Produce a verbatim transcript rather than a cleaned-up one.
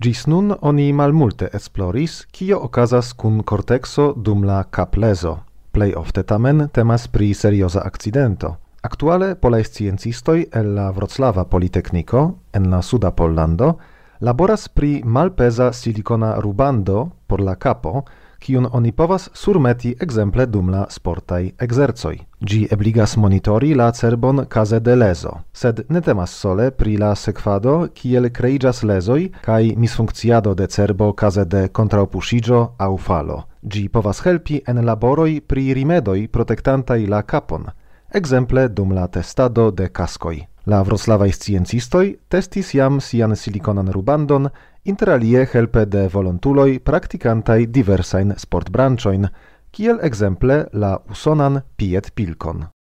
Gis nun oni malmulte esploris, kio okazas kun cortexo dum la kaplezo. Plej ofte tamen temas pri serioza akcidento. Aktuale polaj sciencistoj el la Wroclava Politekniko en la suda Pollando laboras pri malpeza silikona rubando por la kapo, kiun oni povas surmeti ekzemple dum la sportaj ekzercoj. Ĝi ebligas monitori la cerbon kaze de lezo, sed ne temas sole pri la sekvado kiel kreiĝas lezoj kaj misfunkciado de cerbo kaze de kontraŭpuŝiĝo aŭ falo. Ĝi povas helpi en laboroj pri rimedoj protektantaj la kapon, ekzemple dum la testado de kaskoj. La wroclavaj sciencistoj testis jam sian silikonan rubandon, inter alie helpe de volontuloj praktikantaj diversajn sportbranĉojn, kiel ekzemple la usonan piedpilkon.